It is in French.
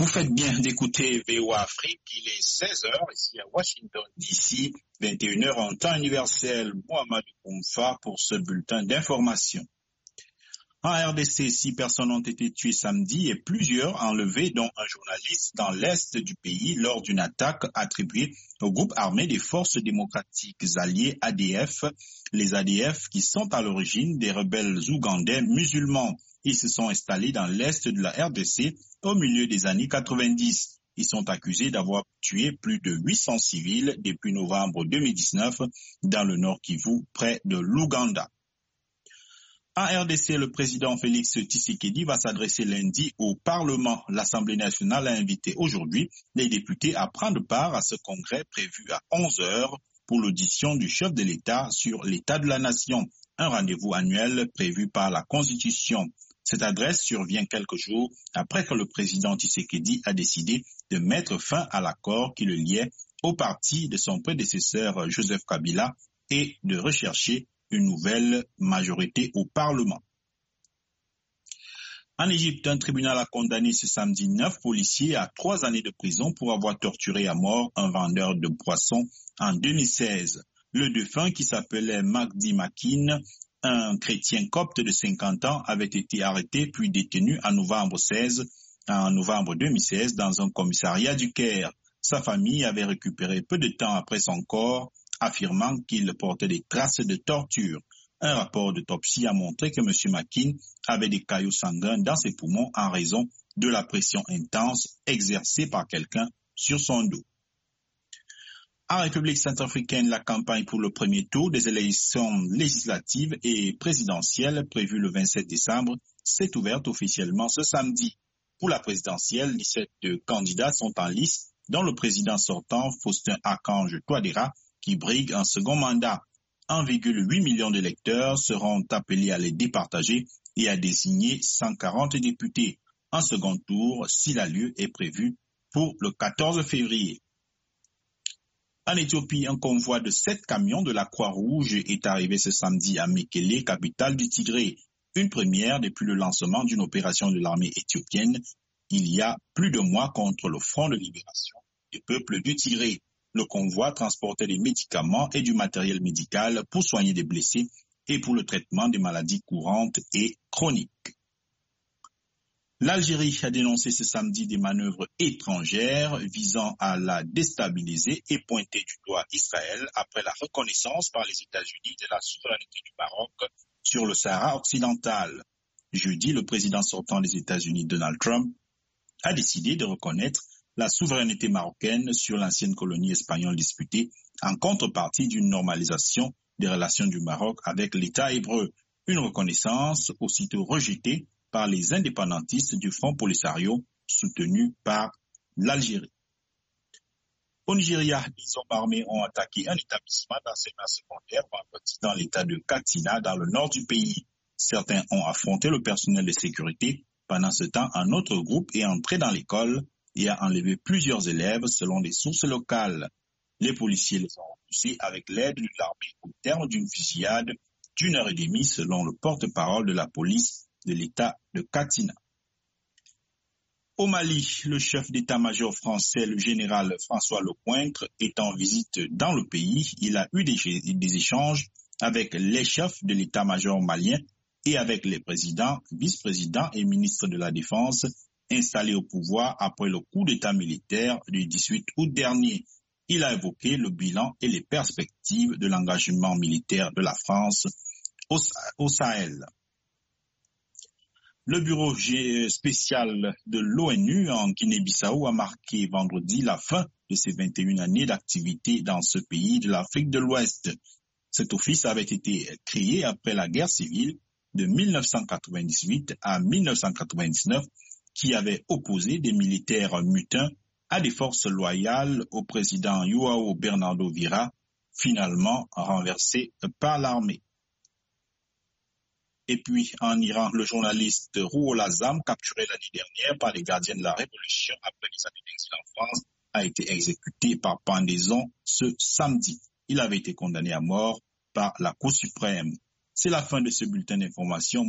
Vous faites bien d'écouter VOA Afrique, il est 16h ici à Washington DC, 21h en temps universel. Mohamed Oumfa pour ce bulletin d'information. En RDC, 6 personnes ont été tuées samedi et plusieurs enlevées, dont un journaliste dans l'est du pays lors d'une attaque attribuée au groupe armé des forces démocratiques alliées ADF. Les ADF qui sont à l'origine des rebelles ougandais musulmans. Ils se sont installés dans l'est de la RDC au milieu des années 90. Ils sont accusés d'avoir tué plus de 800 civils depuis novembre 2019 dans le Nord Kivu, près de l'Ouganda. En RDC, le président Félix Tshisekedi va s'adresser lundi au Parlement. L'Assemblée nationale a invité aujourd'hui les députés à prendre part à ce congrès prévu à 11h pour l'audition du chef de l'État sur l'état de la nation, un rendez-vous annuel prévu par la Constitution. Cette adresse survient quelques jours après que le président Tshisekedi a décidé de mettre fin à l'accord qui le liait au parti de son prédécesseur Joseph Kabila et de rechercher une nouvelle majorité au Parlement. En Égypte, un tribunal a condamné ce samedi 9 policiers à 3 années de prison pour avoir torturé à mort un vendeur de poissons en 2016. Le défunt, qui s'appelait Magdi Makin, un chrétien copte de 50 ans, avait été arrêté puis détenu en novembre 2016 dans un commissariat du Caire. Sa famille avait récupéré peu de temps après son corps, affirmant qu'il portait des traces de torture. Un rapport d'autopsie a montré que M. Makin avait des caillots sanguins dans ses poumons en raison de la pression intense exercée par quelqu'un sur son dos. En République centrafricaine, la campagne pour le premier tour des élections législatives et présidentielles prévues le 27 décembre s'est ouverte officiellement ce samedi. Pour la présidentielle, 17 candidats sont en lice, dont le président sortant, Faustin Archange Touadéra, qui brigue un second mandat. 1,8 million d'électeurs seront appelés à les départager et à désigner 140 députés. Un second tour, s'il a lieu, est prévu pour le 14 février. En Éthiopie, un convoi de 7 camions de la Croix-Rouge est arrivé ce samedi à Mekele, capitale du Tigré. Une première depuis le lancement d'une opération de l'armée éthiopienne il y a plus de mois contre le Front de libération du peuple du Tigré. Le convoi transportait des médicaments et du matériel médical pour soigner des blessés et pour le traitement des maladies courantes et chroniques. L'Algérie a dénoncé ce samedi des manœuvres étrangères visant à la déstabiliser et pointer du doigt Israël après la reconnaissance par les États-Unis de la souveraineté du Maroc sur le Sahara occidental. Jeudi, le président sortant des États-Unis, Donald Trump, a décidé de reconnaître la souveraineté marocaine sur l'ancienne colonie espagnole disputée en contrepartie d'une normalisation des relations du Maroc avec l'État hébreu. Une reconnaissance aussitôt rejetée par les indépendantistes du Front Polisario soutenu par l'Algérie. Au Nigeria, des hommes armés ont attaqué un établissement d'enseignement secondaire dans l'État de Katsina, dans le nord du pays. Certains ont affronté le personnel de sécurité. Pendant ce temps, un autre groupe est entré dans l'école et a enlevé plusieurs élèves selon des sources locales. Les policiers les ont repoussés avec l'aide de l'armée au terme d'une fusillade d'1h30 selon le porte-parole de la police de l'État de Katsina. Au Mali, le chef d'état-major français, le général François Lecointre, est en visite dans le pays. Il a eu des échanges avec les chefs de l'état-major malien et avec les présidents, vice-présidents et ministres de la Défense installés au pouvoir après le coup d'état militaire du 18 août dernier. Il a évoqué le bilan et les perspectives de l'engagement militaire de la France au Sahel. Le bureau spécial de l'ONU en Guinée-Bissau a marqué vendredi la fin de ses 21 années d'activité dans ce pays de l'Afrique de l'Ouest. Cet office avait été créé après la guerre civile de 1998 à 1999 qui avait opposé des militaires mutins à des forces loyales au président João Bernardo Vieira, finalement renversé par l'armée. Et puis, en Iran, le journaliste Rouhollah Azam, capturé l'année dernière par les gardiens de la Révolution après les années d'exil en France, a été exécuté par pendaison ce samedi. Il avait été condamné à mort par la Cour suprême. C'est la fin de ce bulletin d'information.